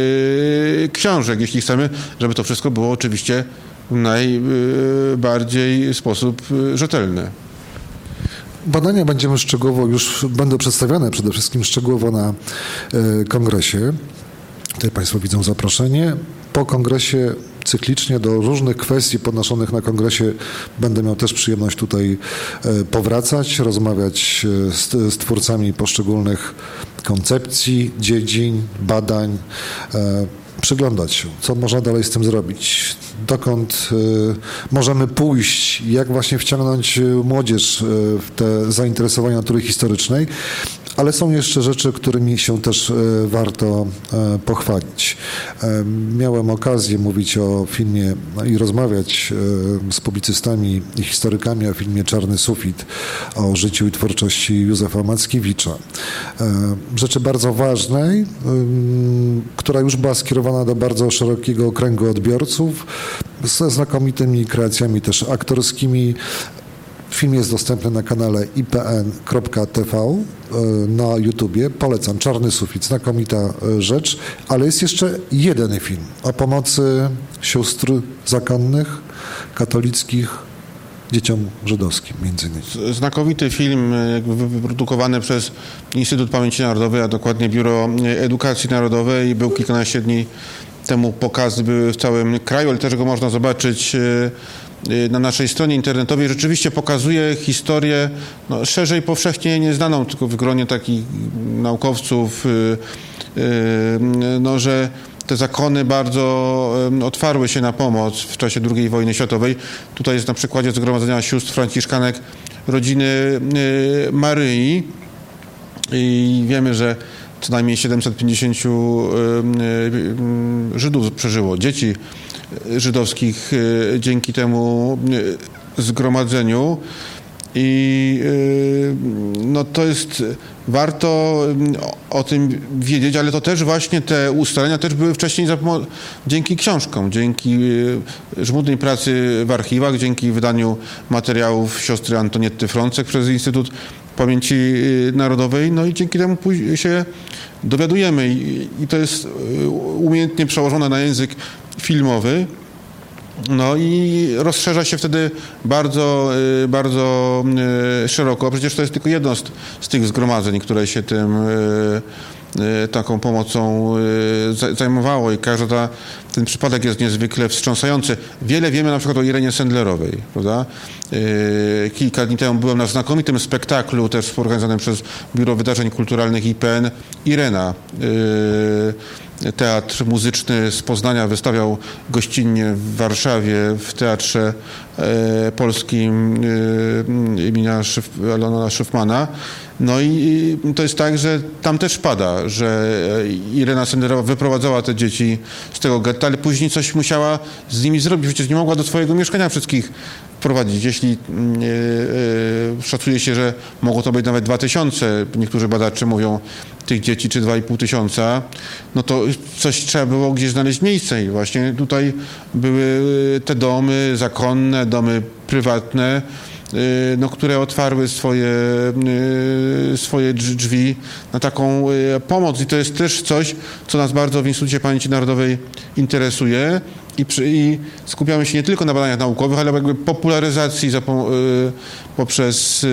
yy, książek, jeśli chcemy, żeby to wszystko było oczywiście w najbardziej sposób rzetelny. Badania będziemy szczegółowo, już będą przedstawiane przede wszystkim szczegółowo na y, kongresie. Tutaj Państwo widzą zaproszenie. Po kongresie cyklicznie do różnych kwestii podnoszonych na kongresie będę miał też przyjemność tutaj powracać, rozmawiać z, z twórcami poszczególnych koncepcji, dziedzin, badań, przyglądać się, co można dalej z tym zrobić, dokąd możemy pójść, jak właśnie wciągnąć młodzież w te zainteresowania natury historycznej. Ale są jeszcze rzeczy, którymi się też warto pochwalić. Miałem okazję mówić o filmie i rozmawiać z publicystami i historykami o filmie Czarny sufit, o życiu i twórczości Józefa Mackiewicza. Rzeczy bardzo ważnej, która już była skierowana do bardzo szerokiego kręgu odbiorców, ze znakomitymi kreacjami też aktorskimi. Film jest dostępny na kanale i p n kropka t v na YouTubie. Polecam. Czarny sufit. Znakomita rzecz. Ale jest jeszcze jeden film o pomocy sióstr zakonnych, katolickich, dzieciom żydowskim między innymi. Znakomity film wyprodukowany przez Instytut Pamięci Narodowej, a dokładnie Biuro Edukacji Narodowej. Był kilkanaście dni temu pokazy były w całym kraju, ale też go można zobaczyć na naszej stronie internetowej. Rzeczywiście pokazuje historię no, szerzej powszechnie nieznaną, tylko w gronie takich naukowców, yy, yy, no, że te zakony bardzo yy, otwarły się na pomoc w czasie drugiej wojny światowej. Tutaj jest na przykładzie Zgromadzenia Sióstr Franciszkanek rodziny yy, Maryi i wiemy, że co najmniej siedemset pięćdziesięciu yy, Żydów przeżyło, dzieci żydowskich dzięki temu zgromadzeniu i no to jest warto o tym wiedzieć, ale to też właśnie te ustalenia też były wcześniej dzięki książkom, dzięki żmudnej pracy w archiwach, dzięki wydaniu materiałów siostry Antonietty Frącek przez Instytut Pamięci Narodowej, no i dzięki temu się dowiadujemy i, i to jest umiejętnie przełożone na język filmowy, no i rozszerza się wtedy bardzo, bardzo szeroko. Przecież to jest tylko jedno z, z tych zgromadzeń, które się tym taką pomocą zajmowało i każdy ta, ten przypadek jest niezwykle wstrząsający. Wiele wiemy na przykład o Irenie Sendlerowej, prawda? Kilka dni temu byłem na znakomitym spektaklu też organizowanym przez Biuro Wydarzeń Kulturalnych I P N Irena. Teatr muzyczny z Poznania wystawiał gościnnie w Warszawie w Teatrze polskim imienia Leonarda Szyfmana. No i to jest tak, że tam też pada, że Irena Senderowa wyprowadzała te dzieci z tego getta, ale później coś musiała z nimi zrobić. Przecież nie mogła do swojego mieszkania wszystkich wprowadzić. Jeśli yy, yy, szacuje się, że mogło to być nawet dwa tysiące, niektórzy badacze mówią, tych dzieci, czy dwa i pół tysiąca, no to coś trzeba było gdzieś znaleźć miejsce i właśnie tutaj były te domy zakonne, domy prywatne, no, które otwarły swoje, swoje drzwi na taką pomoc. I to jest też coś, co nas bardzo w Instytucie Pamięci Narodowej interesuje i, przy, i skupiamy się nie tylko na badaniach naukowych, ale jakby popularyzacji za, poprzez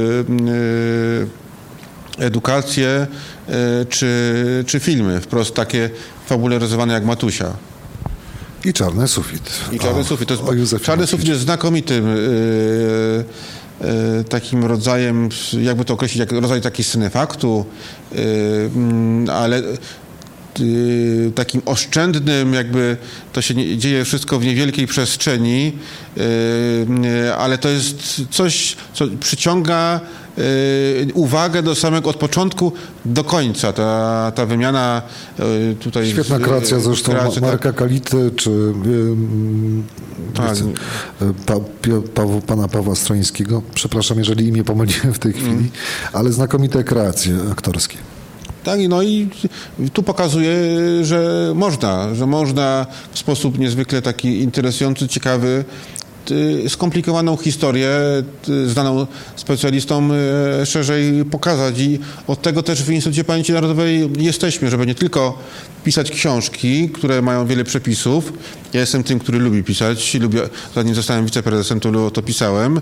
edukację czy, czy filmy, wprost takie fabularyzowane jak Matusia. I Czarny sufit. I Czarny o, sufit. To jest, Czarny sufit jest znakomitym yy, yy, takim rodzajem, jakby to określić, jak rodzaj takiej synefaktu, yy, ale yy, takim oszczędnym, jakby to się nie, dzieje wszystko w niewielkiej przestrzeni, yy, ale to jest coś, co przyciąga Yy, uwagę do samego, od początku do końca. Ta, ta wymiana yy, tutaj... Świetna kreacja zresztą kreacja, Marka tak. Kality, czy yy, tak. pa, pa, pana Pawła Stroińskiego. Przepraszam, jeżeli imię pomyliłem w tej chwili, mm. ale znakomite kreacje aktorskie. Tak, no i tu pokazuje, że można, że można w sposób niezwykle taki interesujący, ciekawy, skomplikowaną historię, znaną specjalistom, szerzej pokazać i od tego też w Instytucie Pamięci Narodowej jesteśmy, żeby nie tylko pisać książki, które mają wiele przepisów. Ja jestem tym, który lubi pisać. Lubię, zanim zostałem wiceprezesem, to to pisałem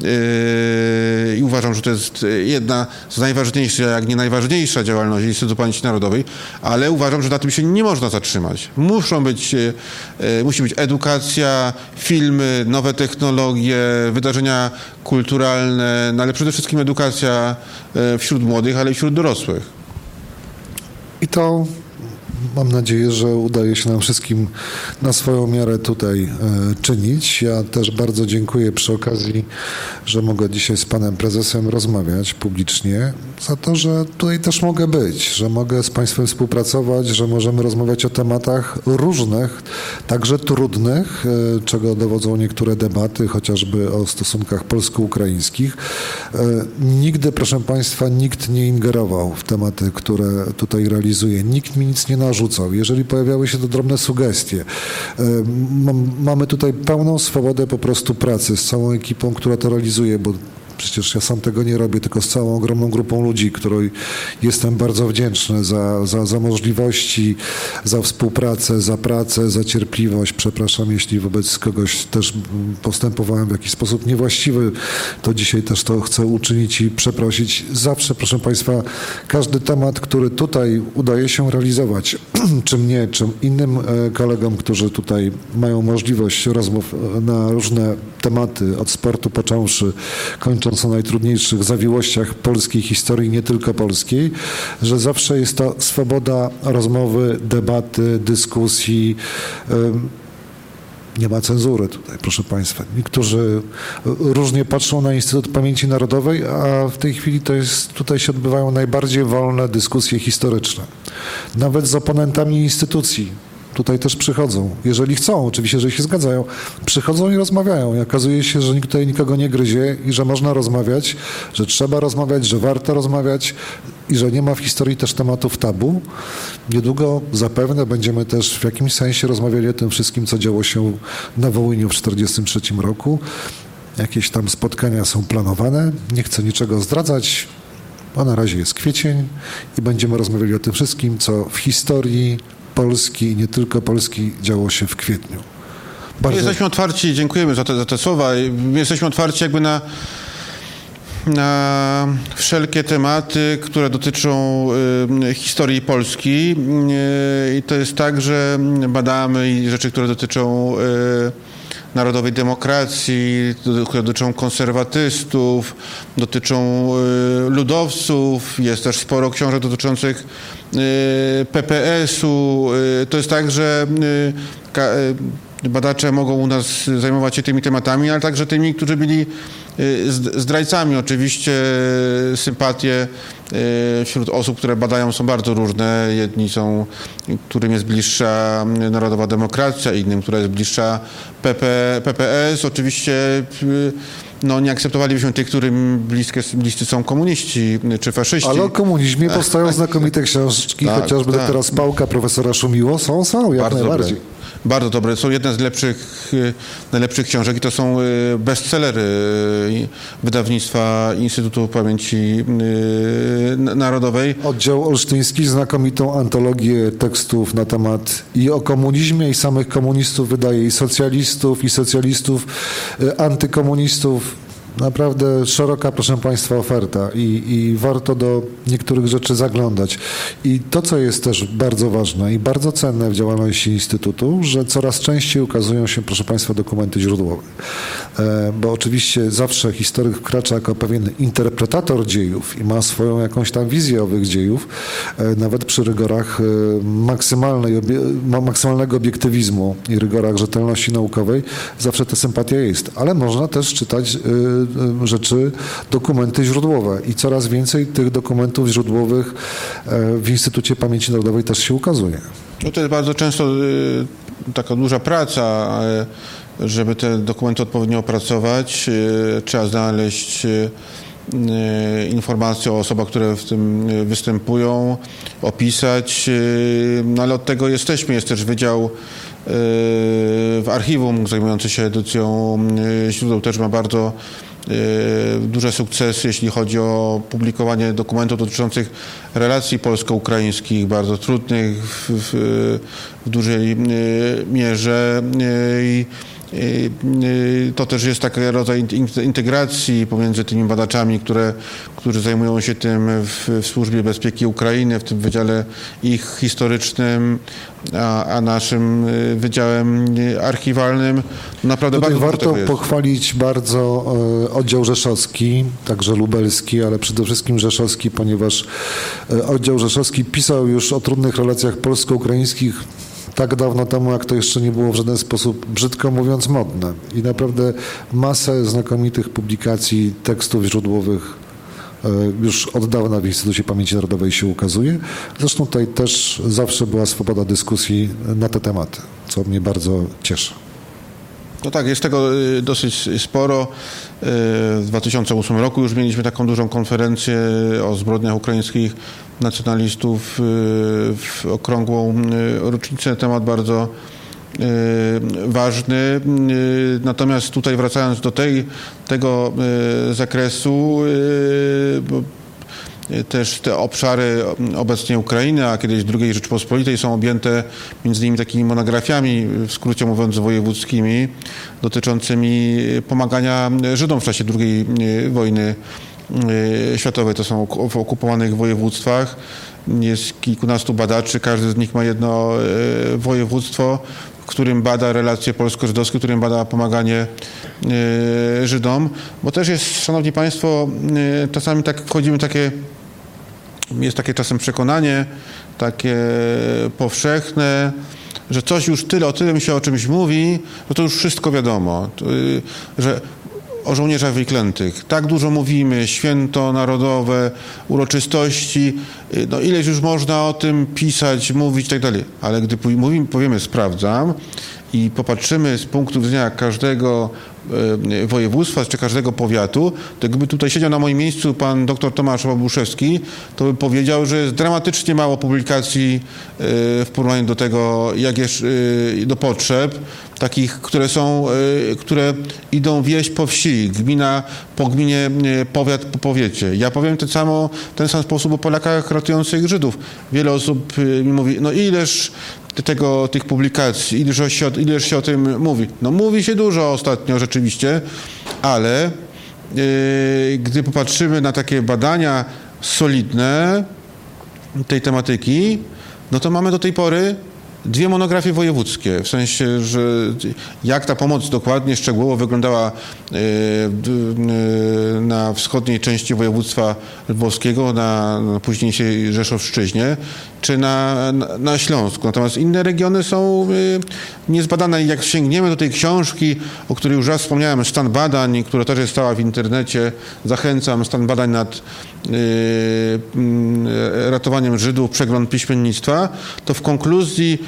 i uważam, że to jest jedna z najważniejszych, jak nie najważniejsza działalność Instytutu Pamięci Narodowej, ale uważam, że na tym się nie można zatrzymać. Muszą być, musi być edukacja, filmy, nowe technologie, wydarzenia kulturalne, no ale przede wszystkim edukacja wśród młodych, ale i wśród dorosłych. I to mam nadzieję, że udaje się nam wszystkim na swoją miarę tutaj e, czynić. Ja też bardzo dziękuję przy okazji, że mogę dzisiaj z panem prezesem rozmawiać publicznie, za to, że tutaj też mogę być, że mogę z państwem współpracować, że możemy rozmawiać o tematach różnych, także trudnych, e, czego dowodzą niektóre debaty, chociażby o stosunkach polsko-ukraińskich. E, nigdy, proszę państwa, nikt nie ingerował w tematy, które tutaj realizuję. Nikt mi nic nie narzucał. Jeżeli pojawiały się to drobne sugestie, mamy tutaj pełną swobodę po prostu pracy z całą ekipą, która to realizuje, bo przecież ja sam tego nie robię, tylko z całą ogromną grupą ludzi, której jestem bardzo wdzięczny za, za, za możliwości, za współpracę, za pracę, za cierpliwość. Przepraszam, jeśli wobec kogoś też postępowałem w jakiś sposób niewłaściwy, to dzisiaj też to chcę uczynić i przeprosić. Zawsze, proszę państwa, każdy temat, który tutaj udaje się realizować, czy mnie, czy innym kolegom, którzy tutaj mają możliwość rozmów na różne tematy, od sportu począwszy, kończąc o najtrudniejszych zawiłościach polskiej historii, nie tylko polskiej, że zawsze jest to swoboda rozmowy, debaty, dyskusji. Nie ma cenzury tutaj, proszę państwa. Niektórzy różnie patrzą na Instytut Pamięci Narodowej, a w tej chwili to jest, tutaj się odbywają najbardziej wolne dyskusje historyczne. Nawet z oponentami instytucji. Tutaj też przychodzą, jeżeli chcą, oczywiście, jeżeli się zgadzają, przychodzą i rozmawiają i okazuje się, że nikt tutaj nikogo nie gryzie i że można rozmawiać, że trzeba rozmawiać, że warto rozmawiać i że nie ma w historii też tematów tabu. Niedługo zapewne będziemy też w jakimś sensie rozmawiali o tym wszystkim, co działo się na Wołyniu w tysiąc dziewięćset czterdziestym trzecim roku. Jakieś tam spotkania są planowane, nie chcę niczego zdradzać, a na razie jest kwiecień i będziemy rozmawiali o tym wszystkim, co w historii Polski i nie tylko Polski działo się w kwietniu. Bardzo... Jesteśmy otwarci, dziękujemy za te, za te słowa. Jesteśmy otwarci jakby na, na wszelkie tematy, które dotyczą y, historii Polski. Y, I to jest tak, że badamy i rzeczy, które dotyczą y, narodowej demokracji, które dotyczą konserwatystów, dotyczą y, ludowców. Jest też sporo książek dotyczących y, P P S u. Y, to jest tak, że y, ka, y, badacze mogą u nas zajmować się tymi tematami, ale także tymi, którzy byli zdrajcami. Oczywiście sympatie wśród osób, które badają, są bardzo różne. Jedni są, którym jest bliższa Narodowa Demokracja, innym, która jest bliższa P P, P P S. Oczywiście no, nie akceptowalibyśmy tych, którym bliskie, bliscy są komuniści czy faszyści. Ale o komunizmie powstają znakomite książki, tak, chociażby tak. Doktora Spałka, profesora Szumiło. Są, są, jak bardzo najbardziej. Dobre. Bardzo dobre. Są jedne z lepszych, najlepszych książek i to są bestsellery wydawnictwa Instytutu Pamięci Narodowej. Oddział olsztyński, znakomitą antologię tekstów na temat i o komunizmie, i samych komunistów wydaje, i socjalistów, i socjalistów, antykomunistów. Naprawdę szeroka, proszę Państwa, oferta i, i warto do niektórych rzeczy zaglądać. I to, co jest też bardzo ważne i bardzo cenne w działalności Instytutu, że coraz częściej ukazują się, proszę Państwa, dokumenty źródłowe. E, bo oczywiście zawsze historyk wkracza jako pewien interpretator dziejów i ma swoją jakąś tam wizję owych dziejów, e, nawet przy rygorach e, maksymalnej, obie, maksymalnego obiektywizmu i rygorach rzetelności naukowej zawsze ta sympatia jest. Ale można też czytać e, rzeczy, dokumenty źródłowe i coraz więcej tych dokumentów źródłowych w Instytucie Pamięci Narodowej też się ukazuje. No to jest bardzo często taka duża praca, żeby te dokumenty odpowiednio opracować. Trzeba znaleźć informacje o osobach, które w tym występują, opisać, no ale od tego jesteśmy. Jest też wydział w archiwum zajmujący się edycją źródeł, też ma bardzo duże sukcesy, jeśli chodzi o publikowanie dokumentów dotyczących relacji polsko-ukraińskich, bardzo trudnych w, w, w dużej mierze. I, to też jest taki rodzaj integracji pomiędzy tymi badaczami, które, którzy zajmują się tym w, w Służbie Bezpieki Ukrainy, w tym wydziale ich historycznym, a, a naszym wydziałem archiwalnym. Naprawdę Tutaj bardzo warto pochwalić bardzo e, oddział rzeszowski, także lubelski, ale przede wszystkim rzeszowski, ponieważ e, oddział rzeszowski pisał już o trudnych relacjach polsko-ukraińskich tak dawno temu, jak to jeszcze nie było w żaden sposób, brzydko mówiąc, modne. I naprawdę masę znakomitych publikacji, tekstów źródłowych już od dawna w Instytucie Pamięci Narodowej się ukazuje. Zresztą tutaj też zawsze była swoboda dyskusji na te tematy, co mnie bardzo cieszy. No tak, jest tego dosyć sporo. W dwa tysiące ósmym roku już mieliśmy taką dużą konferencję o zbrodniach ukraińskich nacjonalistów w okrągłą rocznicę. Temat bardzo ważny. Natomiast tutaj wracając do tej, tego zakresu, też te obszary obecnie Ukrainy, a kiedyś drugiej Rzeczypospolitej są objęte między innymi takimi monografiami, w skrócie mówiąc wojewódzkimi, dotyczącymi pomagania Żydom w czasie drugiej wojny światowej. To są w okupowanych województwach. Jest kilkunastu badaczy, każdy z nich ma jedno województwo, w którym bada relacje polsko-żydowskie, w którym bada pomaganie Żydom. Bo też jest, szanowni państwo, czasami tak wchodzimy w takie, jest takie czasem przekonanie, takie powszechne, że coś już tyle, o tyle się o czymś mówi, że to już wszystko wiadomo, że o żołnierzach wyklętych. Tak dużo mówimy, święto narodowe, uroczystości, no ileś już można o tym pisać, mówić i tak dalej. Ale gdy mówimy, powiemy sprawdzam i popatrzymy z punktu widzenia każdego województwa czy każdego powiatu, to gdyby tutaj siedział na moim miejscu pan doktor Tomasz Łabuszewski, to by powiedział, że jest dramatycznie mało publikacji w porównaniu do tego, jak jest do potrzeb, takich, które są, które idą wieś po wsi, gmina po gminie, powiat po powiecie. Ja powiem ten, samo, ten sam sposób o Polakach ratujących Żydów. Wiele osób mi mówi, no ileż tego, tych publikacji, ileż się, ileż się o tym mówi. No mówi się dużo ostatnio rzeczywiście, ale yy, gdy popatrzymy na takie badania solidne tej tematyki, no to mamy do tej pory dwie monografie wojewódzkie, w sensie, że jak ta pomoc dokładnie, szczegółowo wyglądała na wschodniej części województwa lwowskiego, na, na późniejszej Rzeszowszczyźnie, czy na, na, na Śląsku. Natomiast inne regiony są niezbadane. Jak sięgniemy do tej książki, o której już raz wspomniałem, Stan badań, która też jest stała w internecie, zachęcam, Stan badań nad ratowaniem Żydów, przegląd piśmiennictwa, to w konkluzji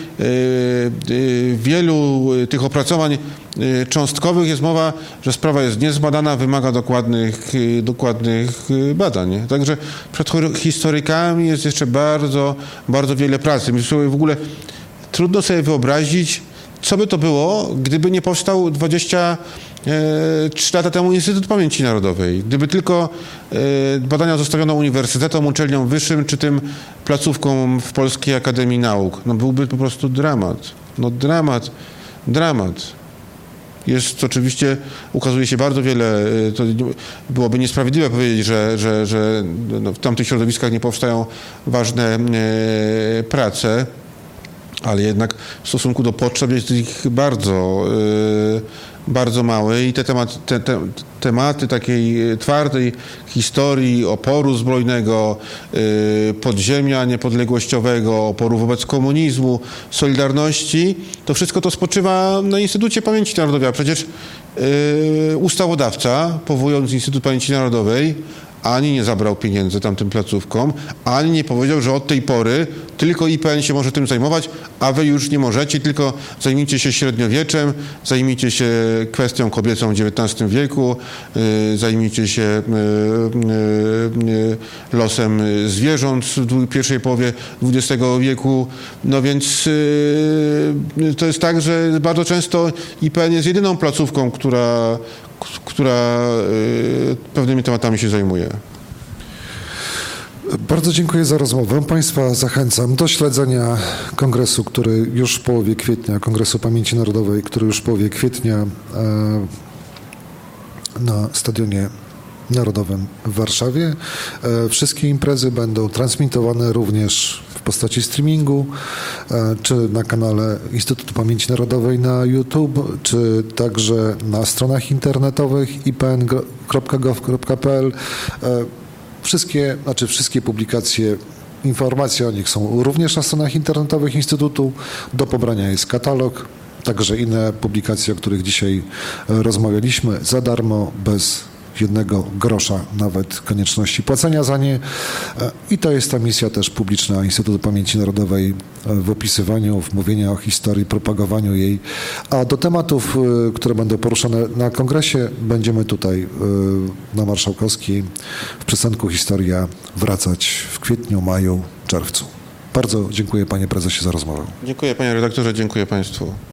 wielu tych opracowań cząstkowych jest mowa, że sprawa jest niezbadana, wymaga dokładnych, dokładnych badań. Także przed historykami jest jeszcze bardzo, bardzo wiele pracy. Myślę, w ogóle trudno sobie wyobrazić, co by to było, gdyby nie powstał dwadzieścia trzy lata temu Instytut Pamięci Narodowej. Gdyby tylko badania zostawiono uniwersytetom, uczelniom wyższym, czy tym placówkom w Polskiej Akademii Nauk. No byłby po prostu dramat. No dramat, dramat. Jest oczywiście, ukazuje się bardzo wiele, to byłoby niesprawiedliwe powiedzieć, że, że, że w tamtych środowiskach nie powstają ważne prace, ale jednak w stosunku do potrzeb jest ich bardzo, bardzo małe i te tematy, te, te, tematy takiej twardej historii oporu zbrojnego, podziemia niepodległościowego, oporu wobec komunizmu, solidarności, to wszystko to spoczywa na Instytucie Pamięci Narodowej, a przecież ustawodawca, powołując Instytut Pamięci Narodowej, ani nie zabrał pieniędzy tamtym placówkom, ani nie powiedział, że od tej pory tylko I P N się może tym zajmować, a wy już nie możecie, tylko zajmijcie się średniowieczem, zajmijcie się kwestią kobiecą w dziewiętnastym wieku, y, zajmijcie się y, y, losem zwierząt w pierwszej połowie dwudziestego wieku. No więc y, to jest tak, że bardzo często I P N jest jedyną placówką, która która pewnymi tematami się zajmuje. Bardzo dziękuję za rozmowę. Państwa zachęcam do śledzenia kongresu, który już w połowie kwietnia, Kongresu Pamięci Narodowej, który już w połowie kwietnia na Stadionie Narodowym w Warszawie. Wszystkie imprezy będą transmitowane również w postaci streamingu, czy na kanale Instytutu Pamięci Narodowej na YouTube, czy także na stronach internetowych i p n kropka gov kropka p l. Wszystkie, znaczy wszystkie publikacje, informacje o nich są również na stronach internetowych Instytutu. Do pobrania jest katalog, także inne publikacje, o których dzisiaj rozmawialiśmy, za darmo, bez jednego grosza, nawet konieczności płacenia za nie. I to jest ta misja też publiczna Instytutu Pamięci Narodowej w opisywaniu, w mówieniu o historii, propagowaniu jej. A do tematów, które będą poruszane na kongresie, będziemy tutaj na Marszałkowskiej w przystanku Historia wracać w kwietniu, maju, czerwcu. Bardzo dziękuję panie prezesie za rozmowę. Dziękuję panie redaktorze, dziękuję państwu.